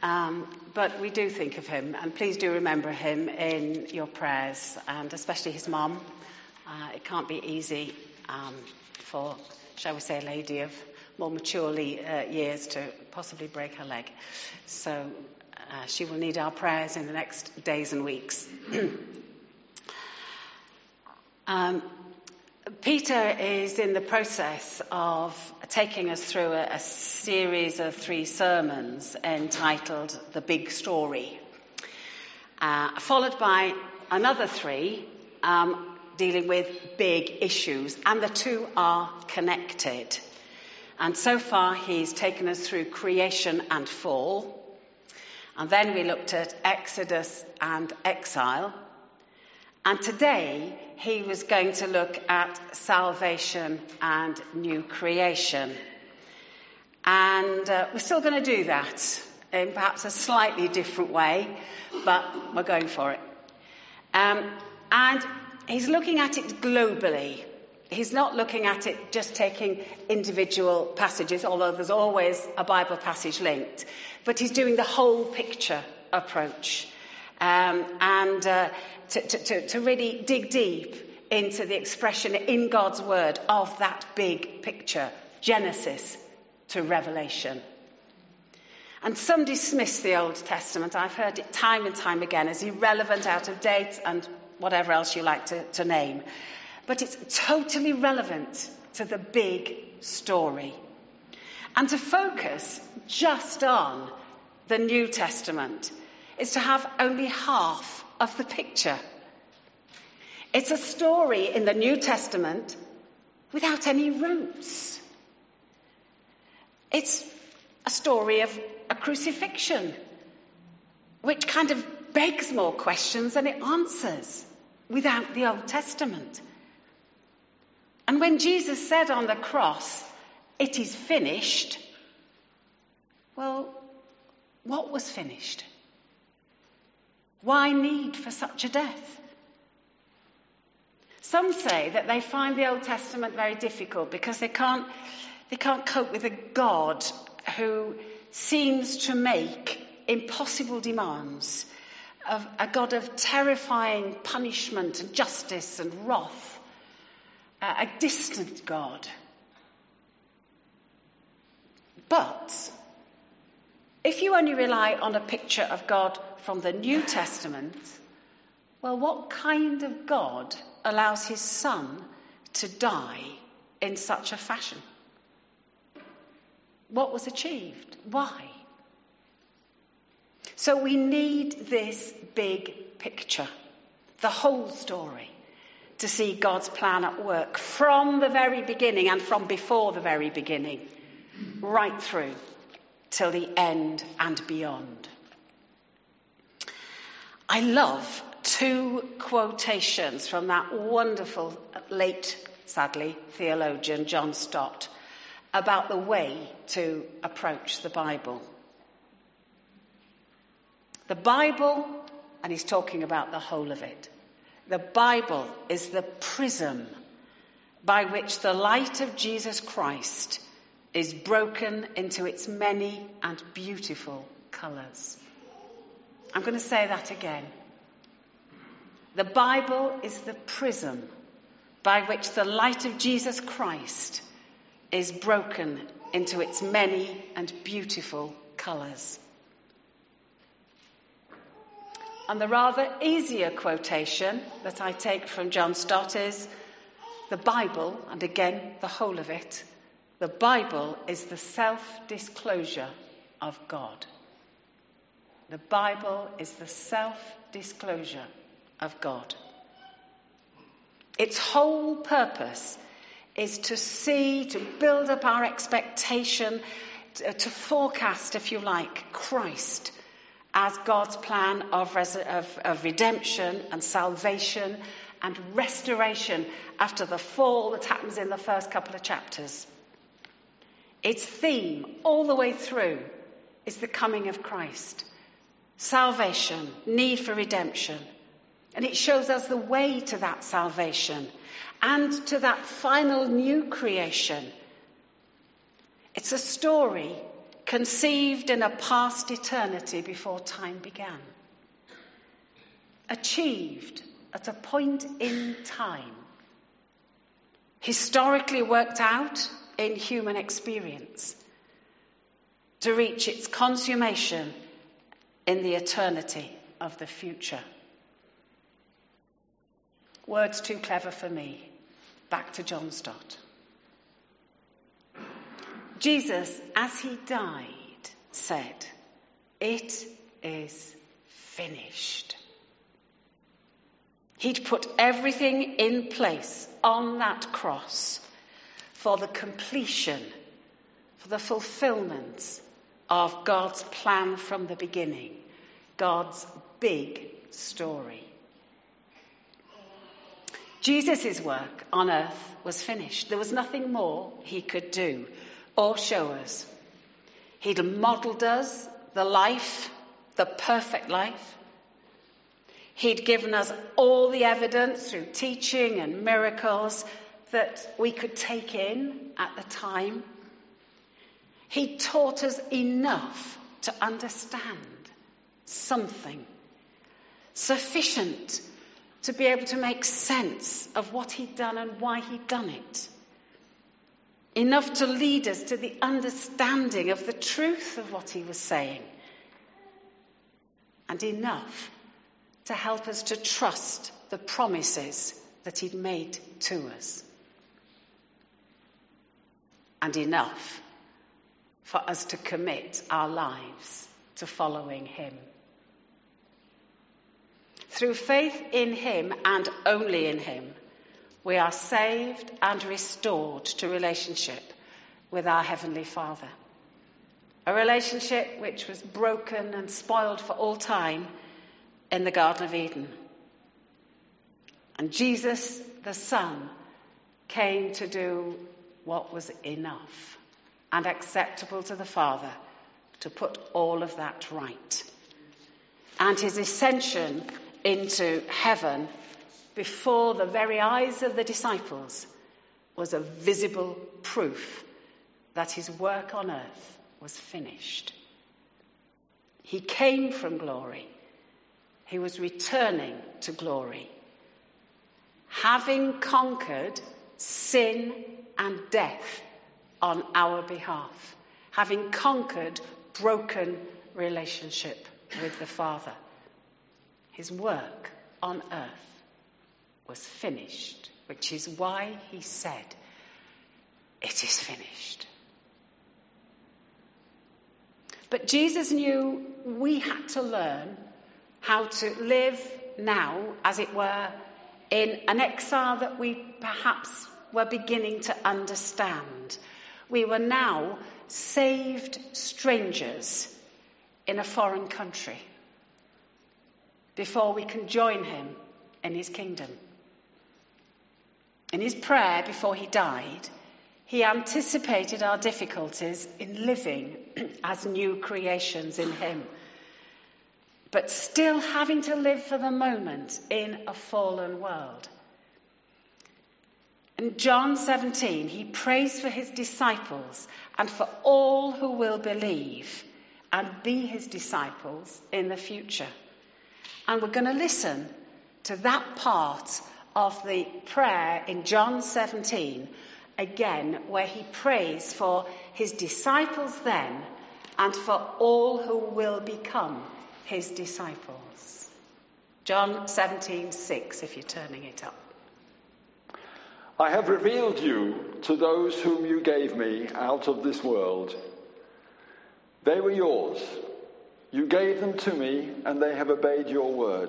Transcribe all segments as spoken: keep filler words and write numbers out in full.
Um, but we do think of him, and please do remember him in your prayers, and especially his mum. Uh, it can't be easy um, for, shall we say, a lady of more maturely uh, years to possibly break her leg. So uh, she will need our prayers in the next days and weeks. um, Peter is in the process of taking us through a, a series of three sermons entitled The Big Story, uh, followed by another three um, dealing with big issues, and the two are connected. And so far he's taken us through creation and fall, and then we looked at Exodus and exile. And today, he was going to look at salvation and new creation. And uh, we're still going to do that in perhaps a slightly different way, but we're going for it. Um, and he's looking at it globally. He's not looking at it just taking individual passages, although there's always a Bible passage linked. But he's doing the whole picture approach. Um, and uh, to, to, to really dig deep into the expression in God's word of that big picture, Genesis to Revelation. And some dismiss the Old Testament. I've heard it time and time again as irrelevant, out of date, and whatever else you like to, to name. But it's totally relevant to the big story. And to focus just on the New Testament is to have only half of the picture. It's a story in the New Testament without any roots. It's a story of a crucifixion, which kind of begs more questions than it answers without the Old Testament. And when Jesus said on the cross, "It is finished," well, what was finished? Why need for such a death? Some say that they find the Old Testament very difficult because they can't, they can't cope with a God who seems to make impossible demands, of a God of terrifying punishment and justice and wrath, a distant God. But if you only rely on a picture of God from the New Testament, well, what kind of God allows his son to die in such a fashion? What was achieved? Why? So we need this big picture, the whole story, to see God's plan at work from the very beginning and from before the very beginning, right through till the end and beyond. I love two quotations from that wonderful, late, sadly, theologian John Stott about the way to approach the Bible. The Bible, and he's talking about the whole of it, the Bible is the prism by which the light of Jesus Christ is broken into its many and beautiful colours. I'm going to say that again. The Bible is the prism by which the light of Jesus Christ is broken into its many and beautiful colours. And the rather easier quotation that I take from John Stott is, the Bible, and again the whole of it, the Bible is the self-disclosure of God. The Bible is the self-disclosure of God. Its whole purpose is to see, to build up our expectation, to, to forecast, if you like, Christ as God's plan of, res- of, of redemption and salvation and restoration after the fall that happens in the first couple of chapters. Its theme all the way through is the coming of Christ. Salvation, need for redemption. And it shows us the way to that salvation and to that final new creation. It's a story conceived in a past eternity before time began, achieved at a point in time, historically worked out in human experience, to reach its consummation in the eternity of the future. Words too clever for me. Back to John Stott. Jesus, as he died, said, "It is finished." He'd put everything in place on that cross for the completion, for the fulfillment of God's plan from the beginning, God's big story. Jesus' work on earth was finished. There was nothing more he could do or show us. He'd modelled us the life, the perfect life. He'd given us all the evidence through teaching and miracles that we could take in at the time. He taught us enough to understand something, sufficient to be able to make sense of what he'd done and why he'd done it. Enough to lead us to the understanding of the truth of what he was saying. And enough to help us to trust the promises that he'd made to us. And enough for us to commit our lives to following him. Through faith in him and only in him, we are saved and restored to relationship with our Heavenly Father. A relationship which was broken and spoiled for all time in the Garden of Eden. And Jesus, the Son, came to do what was enough and acceptable to the Father to put all of that right. And his ascension into heaven before the very eyes of the disciples was a visible proof that his work on earth was finished. He came from glory. He was returning to glory. Having conquered sin and death on our behalf. Having conquered broken relationship with the Father. His work on earth was finished, which is why he said, "It is finished." But Jesus knew we had to learn how to live now, as it were, in an exile that we perhaps were beginning to understand. We were now saved strangers in a foreign country before we can join him in his kingdom. In his prayer before he died, he anticipated our difficulties in living as new creations in him, but still having to live for the moment in a fallen world. In John seventeen, he prays for his disciples and for all who will believe and be his disciples in the future. And we're going to listen to that part of the prayer in John seventeen, again, where he prays for his disciples then and for all who will become his disciples. John seventeen six, if you're turning it up. I have revealed you to those whom you gave me out of this world. They were yours. You gave them to me, and they have obeyed your word.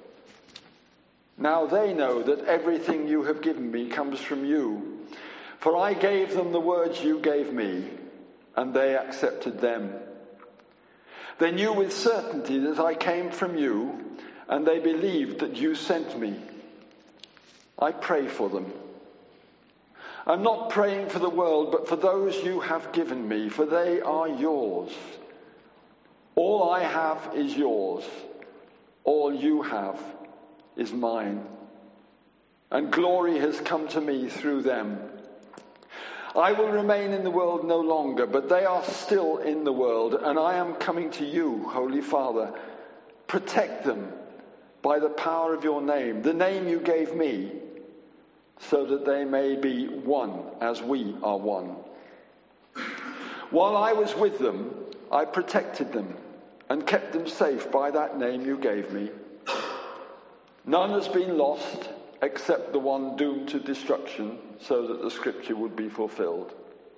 Now they know that everything you have given me comes from you. For I gave them the words you gave me, and they accepted them. They knew with certainty that I came from you, and they believed that you sent me. I pray for them. I'm not praying for the world, but for those you have given me, for they are yours. All I have is yours. All you have is mine. And glory has come to me through them. I will remain in the world no longer, but they are still in the world, and I am coming to you, Holy Father. Protect them by the power of your name, the name you gave me, so that they may be one as we are one. While I was with them, I protected them and kept them safe by that name you gave me. None has been lost except the one doomed to destruction, so that the scripture would be fulfilled.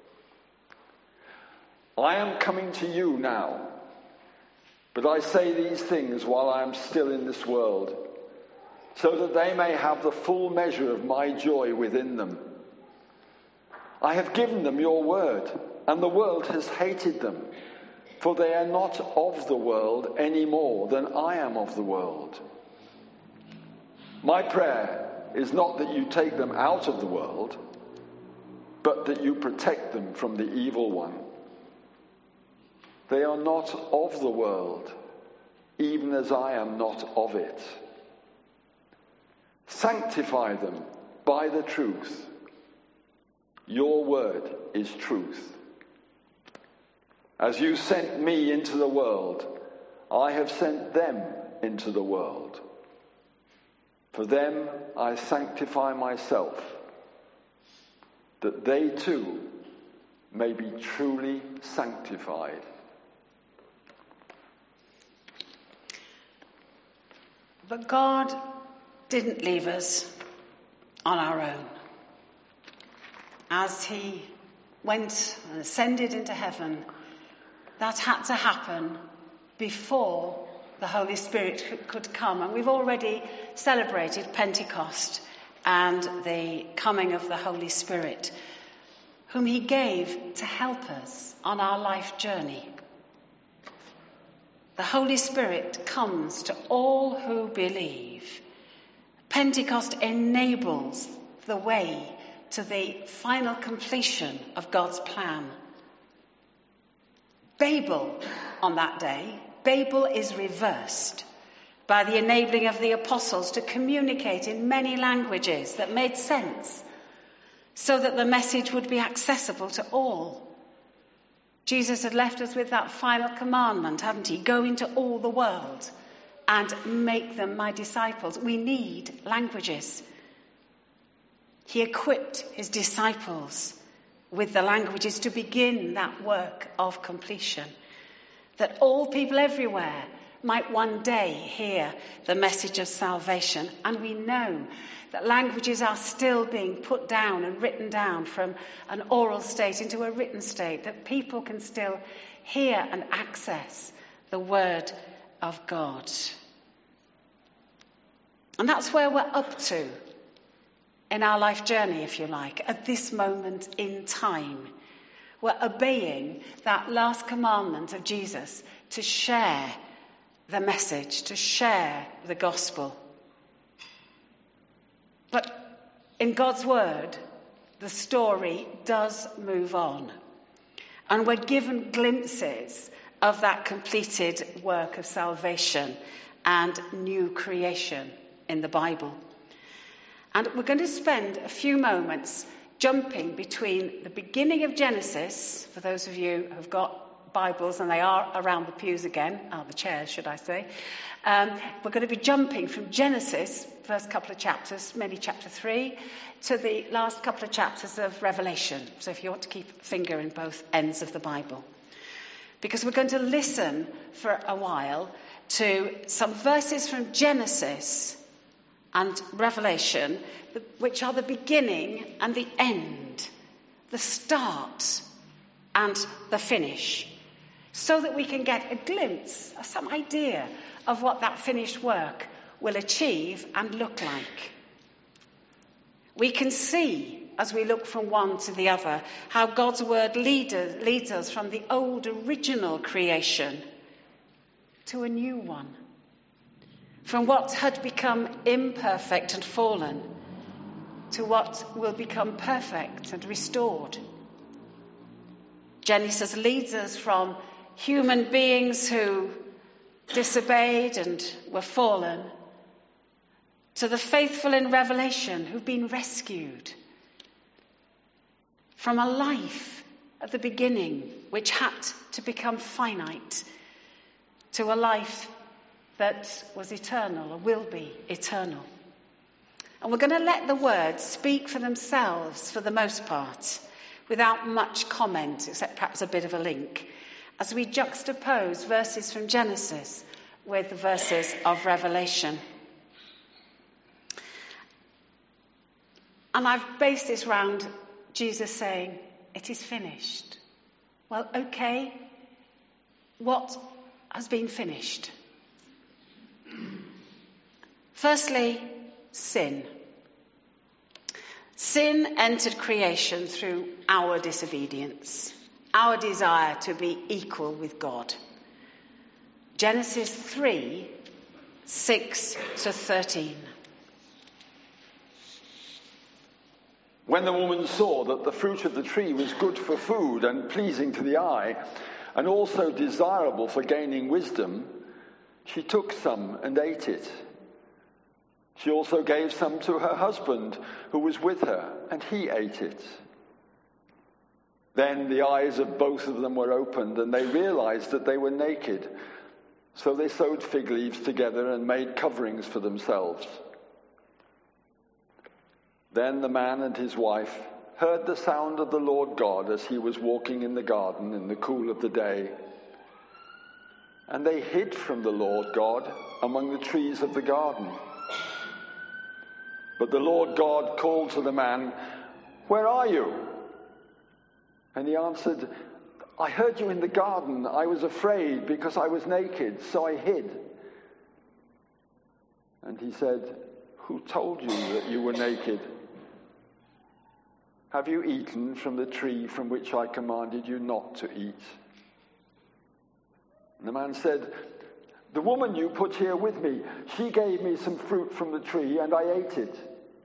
I am coming to you now, but I say these things while I am still in this world, so that they may have the full measure of my joy within them. I have given them your word, and the world has hated them, for they are not of the world any more than I am of the world. My prayer is not that you take them out of the world, but that you protect them from the evil one. They are not of the world, even as I am not of it. Sanctify them by the truth. Your word is truth. As you sent me into the world, I have sent them into the world. For them I sanctify myself, that they too may be truly sanctified. But God didn't leave us on our own. As he went and ascended into heaven, that had to happen before the Holy Spirit could come. And we've already celebrated Pentecost and the coming of the Holy Spirit, whom he gave to help us on our life journey. The Holy Spirit comes to all who believe. Pentecost enables the way to the final completion of God's plan. Babel, on that day, Babel is reversed by the enabling of the apostles to communicate in many languages that made sense, so that the message would be accessible to all. Jesus had left us with that final commandment, hadn't he? Go into all the world and make them my disciples. We need languages. He equipped his disciples with the languages to begin that work of completion, that all people everywhere might one day hear the message of salvation. And we know that languages are still being put down and written down from an oral state into a written state, that people can still hear and access the word of God. And that's where we're up to in our life journey, if you like, at this moment in time. We're obeying that last commandment of Jesus to share the message, to share the gospel. But in God's word, the story does move on. And we're given glimpses of that completed work of salvation and new creation in the Bible. And we're going to spend a few moments jumping between the beginning of Genesis, for those of you who've got Bibles, and they are around the pews again, oh, the chairs, should I say. Um, we're going to be jumping from Genesis, first couple of chapters, maybe chapter three, to the last couple of chapters of Revelation. So if you want to keep a finger in both ends of the Bible. Because we're going to listen for a while to some verses from Genesis and Revelation, which are the beginning and the end, the start and the finish, so that we can get a glimpse, some idea of what that finished work will achieve and look like. We can see, as we look from one to the other, how God's word lead us, leads us from the old original creation to a new one. From what had become imperfect and fallen to what will become perfect and restored. Genesis leads us from human beings who disobeyed and were fallen to the faithful in Revelation who've been rescued. From a life at the beginning which had to become finite to a life that was eternal or will be eternal. And we're going to let the words speak for themselves for the most part, without much comment, except perhaps a bit of a link, as we juxtapose verses from Genesis with the verses of Revelation. And I've based this round Jesus saying, "It is finished." Well, okay, what has been finished? Firstly, sin. Sin entered creation through our disobedience, our desire to be equal with God. Genesis three, six to thirteen. When the woman saw that the fruit of the tree was good for food and pleasing to the eye, and also desirable for gaining wisdom, she took some and ate it. She also gave some to her husband who was with her, and he ate it. Then the eyes of both of them were opened, and they realized that they were naked. So they sewed fig leaves together and made coverings for themselves. Then the man and his wife heard the sound of the Lord God as he was walking in the garden in the cool of the day. And they hid from the Lord God among the trees of the garden. But the Lord God called to the man, "Where are you?" And he answered, "I heard you in the garden. I was afraid because I was naked, so I hid." And he said, "Who told you that you were naked? Have you eaten from the tree from which I commanded you not to eat?" And the man said, "The woman you put here with me, she gave me some fruit from the tree, and I ate it."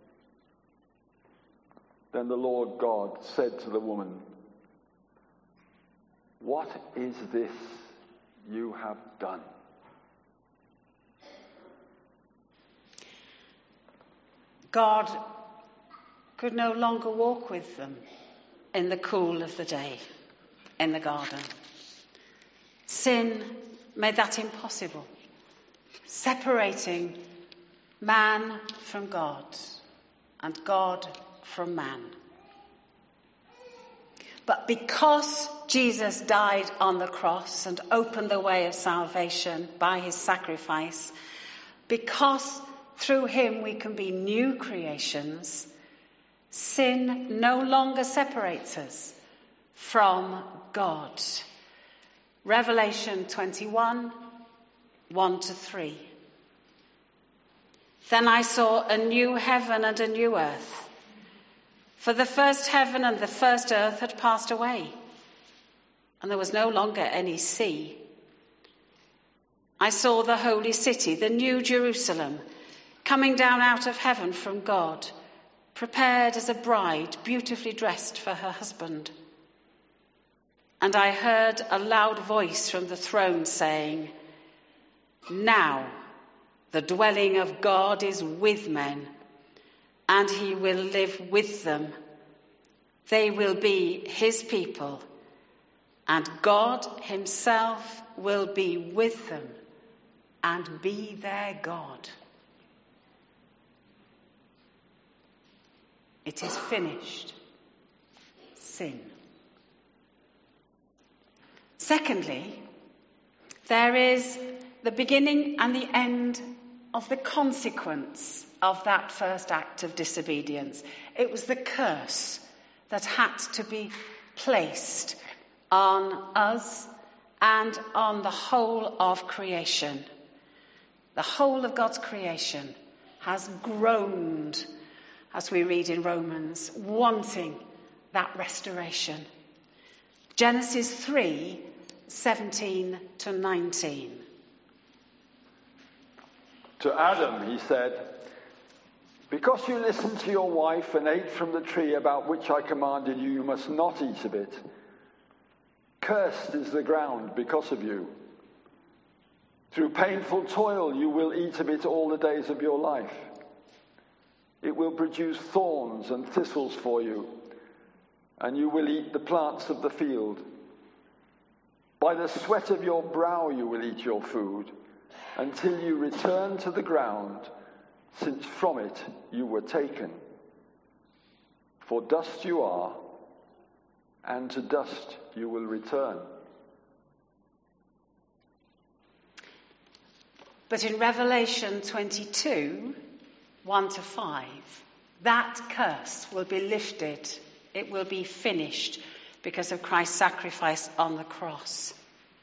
Then the Lord God said to the woman, "What is this you have done?" God could no longer walk with them in the cool of the day in the garden. Sin made that impossible, separating man from God and God from man. But because Jesus died on the cross and opened the way of salvation by his sacrifice, because through him we can be new creations, sin no longer separates us from God. Revelation twenty-one, one to three. Then I saw a new heaven and a new earth, for the first heaven and the first earth had passed away, and there was no longer any sea. I saw the holy city, the new Jerusalem, coming down out of heaven from God, prepared as a bride beautifully dressed for her husband. And I heard a loud voice from the throne saying, "Now the dwelling of God is with men, and he will live with them. They will be his people, and God himself will be with them and be their God." It is finished. Sin. Secondly, there is the beginning and the end of the consequence of that first act of disobedience. It was the curse that had to be placed on us and on the whole of creation. The whole of God's creation has groaned, as we read in Romans, wanting that restoration. Genesis three, seventeen to nineteen. To Adam he said, "Because you listened to your wife and ate from the tree about which I commanded you, you must not eat of it. Cursed is the ground because of you. Through painful toil you will eat of it all the days of your life. It will produce thorns and thistles for you, and you will eat the plants of the field. By the sweat of your brow you will eat your food, until you return to the ground, since from it you were taken. For dust you are, and to dust you will return. But in Revelation twenty-two, one to five, that curse will be lifted. It will be finished because of Christ's sacrifice on the cross.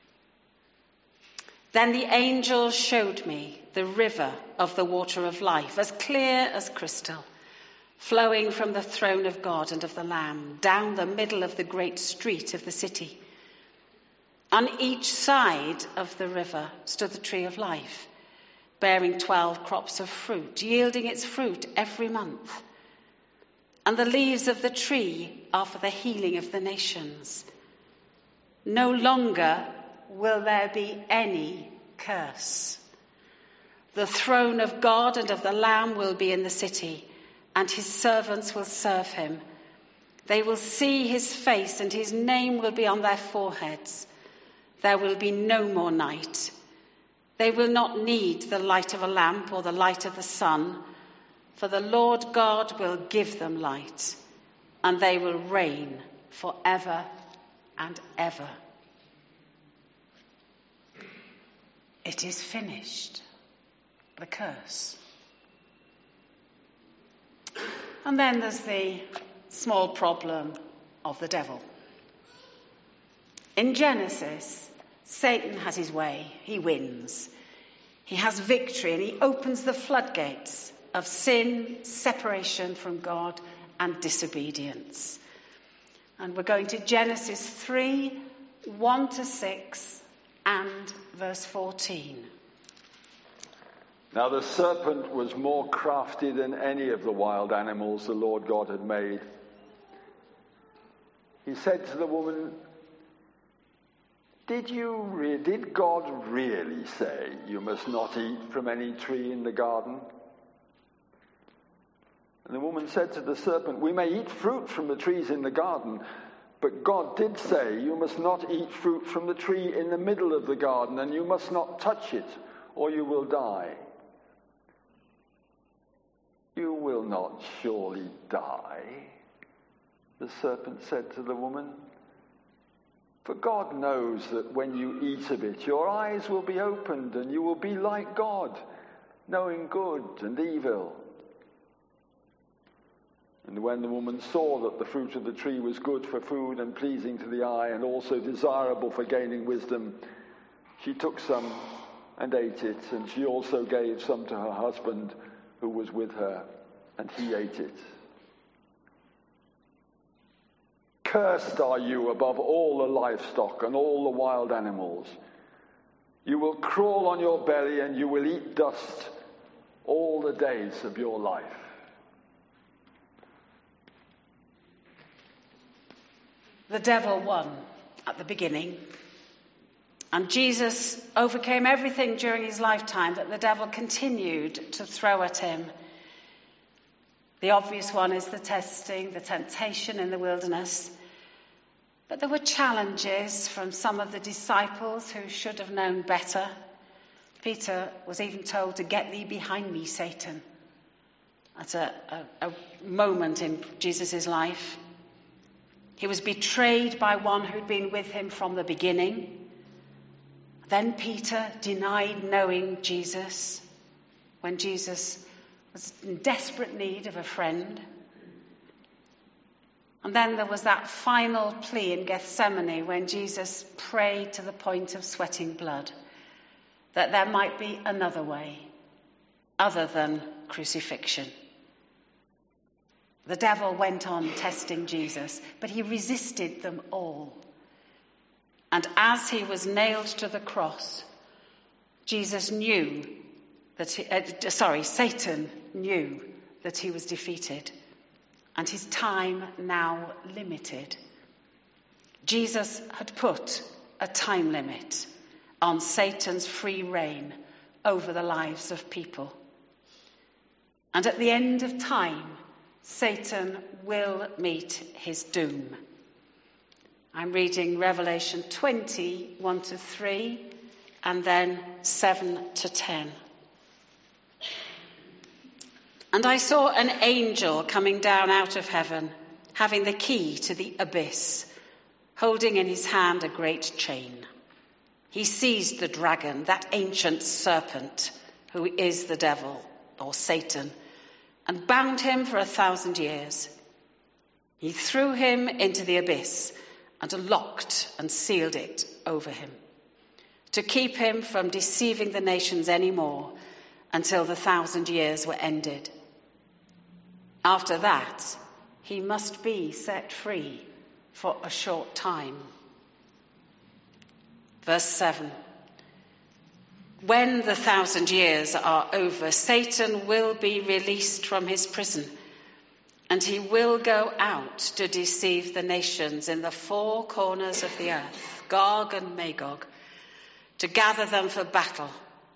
Then the angel showed me the river of the water of life, as clear as crystal, flowing from the throne of God and of the Lamb, down the middle of the great street of the city. On each side of the river stood the tree of life, bearing twelve crops of fruit, yielding its fruit every month. And the leaves of the tree are for the healing of the nations. No longer will there be any curse. The throne of God and of the Lamb will be in the city, and his servants will serve him. They will see his face, and his name will be on their foreheads. There will be no more night. They will not need the light of a lamp or the light of the sun, for the Lord God will give them light, and they will reign forever and ever. It is finished, the curse. And then there's the small problem of the devil. In Genesis, Satan has his way. He wins. He has victory, and he opens the floodgates of sin, separation from God, and disobedience. And we're going to Genesis three, one to six, and verse fourteen. Now the serpent was more crafty than any of the wild animals the Lord God had made. He said to the woman, Did you re- did God really say you must not eat from any tree in the garden? And the woman said to the serpent, We may eat fruit from the trees in the garden, but God did say you must not eat fruit from the tree in the middle of the garden, and you must not touch it, or you will die. You will not surely die, the serpent said to the woman. For God knows that when you eat of it, your eyes will be opened, and you will be like God, knowing good and evil. And when the woman saw that the fruit of the tree was good for food and pleasing to the eye, and also desirable for gaining wisdom, she took some and ate it, and she also gave some to her husband who was with her, and he ate it. Cursed are you above all the livestock and all the wild animals. You will crawl on your belly, and you will eat dust all the days of your life. The devil won at the beginning, and Jesus overcame everything during his lifetime that the devil continued to throw at him. The obvious one is the testing, the temptation in the wilderness. But there were challenges from some of the disciples who should have known better. Peter was even told to get thee behind me, Satan, at a, a, a moment in Jesus' life. He was betrayed by one who'd been with him from the beginning. Then Peter denied knowing Jesus when Jesus was in desperate need of a friend. And then there was that final plea in Gethsemane when Jesus prayed to the point of sweating blood, that there might be another way other than crucifixion. The devil went on testing Jesus, but he resisted them all. And as he was nailed to the cross, Jesus knew that, he, uh, sorry, Satan knew that he was defeated, and his time now limited. Jesus had put a time limit on Satan's free reign over the lives of people. And at the end of time, Satan will meet his doom. I'm reading Revelation twenty, one to three, and then seven to ten. And I saw an angel coming down out of heaven, having the key to the abyss, holding in his hand a great chain. He seized the dragon, that ancient serpent, who is the devil, or Satan, and bound him for a thousand years. He threw him into the abyss and locked and sealed it over him, to keep him from deceiving the nations any more until the thousand years were ended. After that, he must be set free for a short time. Verse seven. When the thousand years are over, Satan will be released from his prison, and he will go out to deceive the nations in the four corners of the earth, Gog and Magog, to gather them for battle.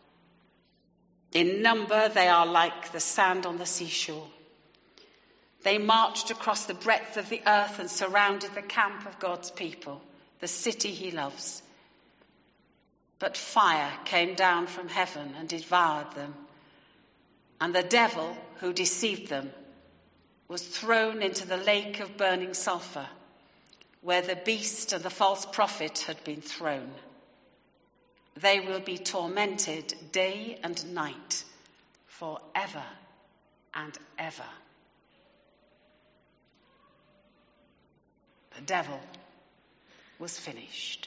In number, they are like the sand on the seashore. They marched across the breadth of the earth and surrounded the camp of God's people, the city he loves. But fire came down from heaven and devoured them. And the devil who deceived them was thrown into the lake of burning sulfur, where the beast and the false prophet had been thrown. They will be tormented day and night forever and ever. The devil was finished.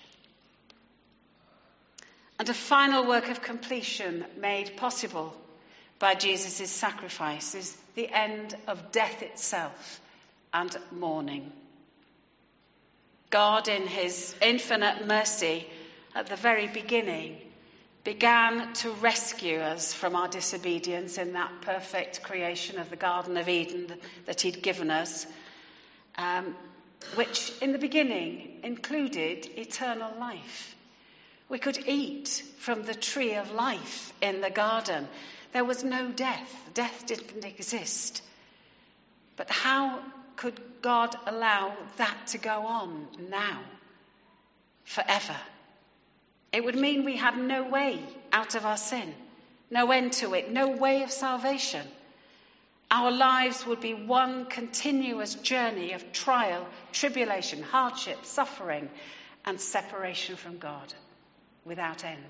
And a final work of completion made possible by Jesus' sacrifice is the end of death itself and mourning. God, in his infinite mercy at the very beginning, began to rescue us from our disobedience in that perfect creation of the Garden of Eden that he'd given us, um, which in the beginning included eternal life. We could eat from the tree of life in the garden. There was no death. Death didn't exist. But how could God allow that to go on now, forever? It would mean we had no way out of our sin, no end to it, no way of salvation. Our lives would be one continuous journey of trial, tribulation, hardship, suffering, and separation from God without end.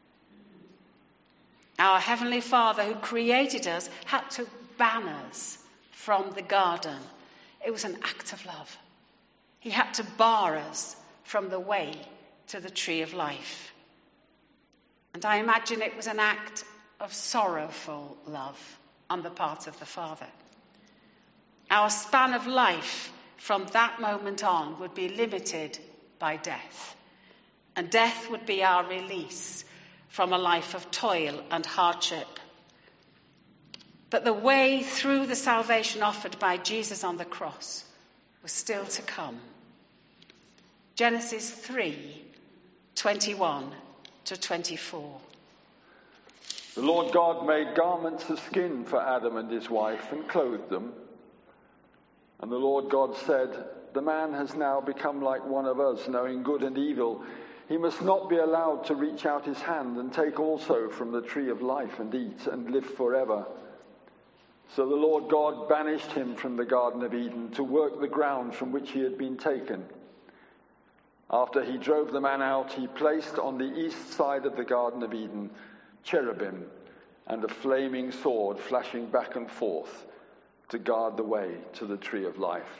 Our Heavenly Father, who created us, had to ban us from the garden. It was an act of love. He had to bar us from the way to the tree of life. And I imagine it was an act of sorrowful love on the part of the Father. Our span of life from that moment on would be limited by death. And death would be our release from a life of toil and hardship. But the way through the salvation offered by Jesus on the cross was still to come. Genesis three, twenty-one to twenty-four. The Lord God made garments of skin for Adam and his wife and clothed them. And the Lord God said, "The man has now become like one of us, knowing good and evil. He must not be allowed to reach out his hand and take also from the tree of life and eat and live forever." So the Lord God banished him from the Garden of Eden to work the ground from which he had been taken. After he drove the man out, he placed on the east side of the Garden of Eden cherubim and a flaming sword flashing back and forth to guard the way to the tree of life.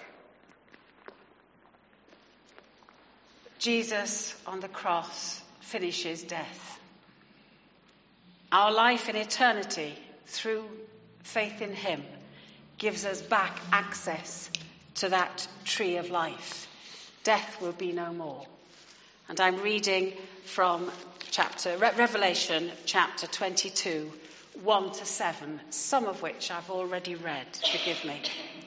Jesus on the cross finishes death. Our life in eternity through faith in him gives us back access to that tree of life. Death will be no more. And I'm reading from chapter Re- Revelation chapter twenty-two, one to seven, some of which I've already read, forgive me.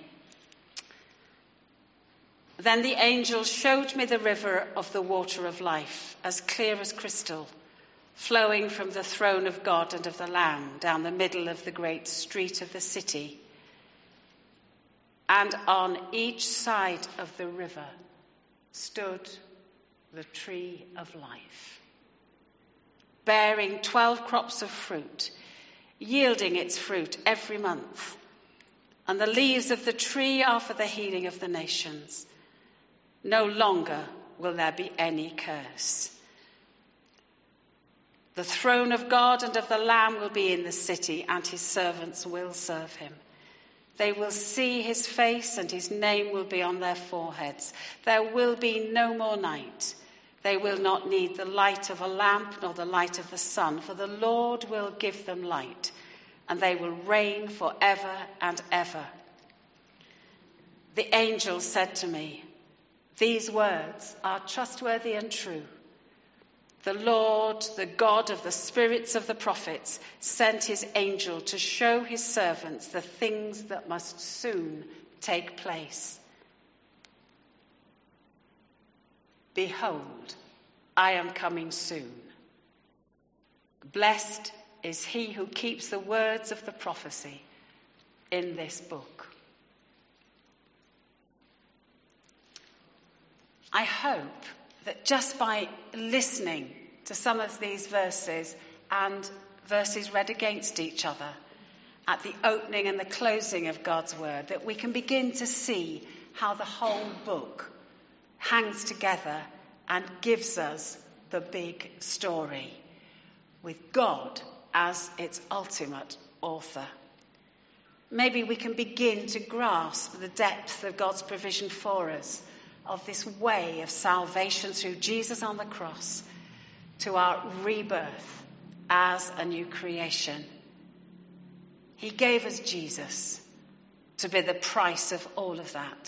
Then the angel showed me the river of the water of life, as clear as crystal, flowing from the throne of God and of the Lamb down the middle of the great street of the city. And on each side of the river stood the tree of life, bearing twelve crops of fruit, yielding its fruit every month. And the leaves of the tree are for the healing of the nations. No longer will there be any curse. The throne of God and of the Lamb will be in the city, and his servants will serve him. They will see his face, and his name will be on their foreheads. There will be no more night. They will not need the light of a lamp nor the light of the sun, for the Lord will give them light, and they will reign forever and ever. The angel said to me, "These words are trustworthy and true." The Lord, the God of the spirits of the prophets, sent his angel to show his servants the things that must soon take place. Behold, I am coming soon. Blessed is he who keeps the words of the prophecy in this book. I hope that just by listening to some of these verses and verses read against each other at the opening and the closing of God's word, that we can begin to see how the whole book hangs together and gives us the big story, with God as its ultimate author. Maybe we can begin to grasp the depth of God's provision for us, of this way of salvation through Jesus on the cross, to our rebirth as a new creation. He gave us Jesus to be the price of all of that.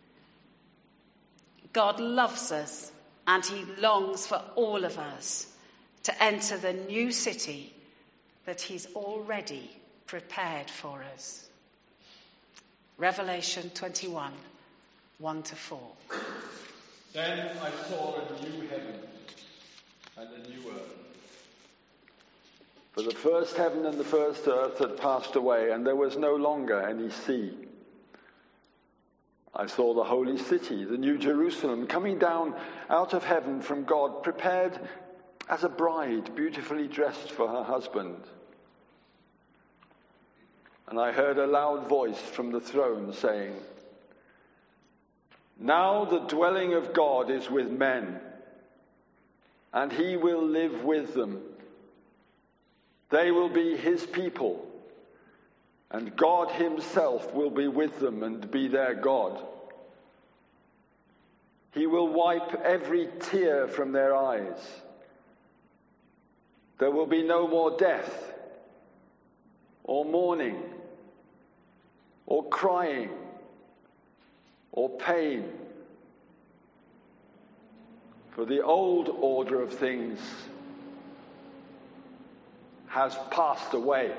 God loves us, and he longs for all of us to enter the new city that he's already prepared for us. Revelation twenty-one, one to four. Then I saw a new heaven and a new earth. For the first heaven and the first earth had passed away, and there was no longer any sea. I saw the holy city, the new Jerusalem, coming down out of heaven from God, prepared as a bride, beautifully dressed for her husband. And I heard a loud voice from the throne saying, "Now the dwelling of God is with men, and he will live with them. They will be his people, and God himself will be with them and be their God. He will wipe every tear from their eyes. There will be no more death, or mourning, or crying, or pain. For the old order of things has passed away."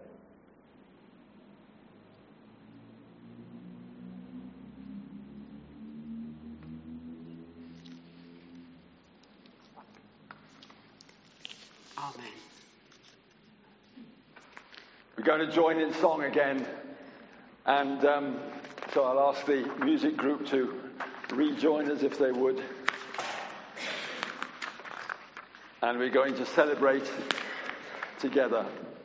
Amen. We're going to join in song again, and um, so I'll ask the music group to rejoin us if they would. And we're going to celebrate together.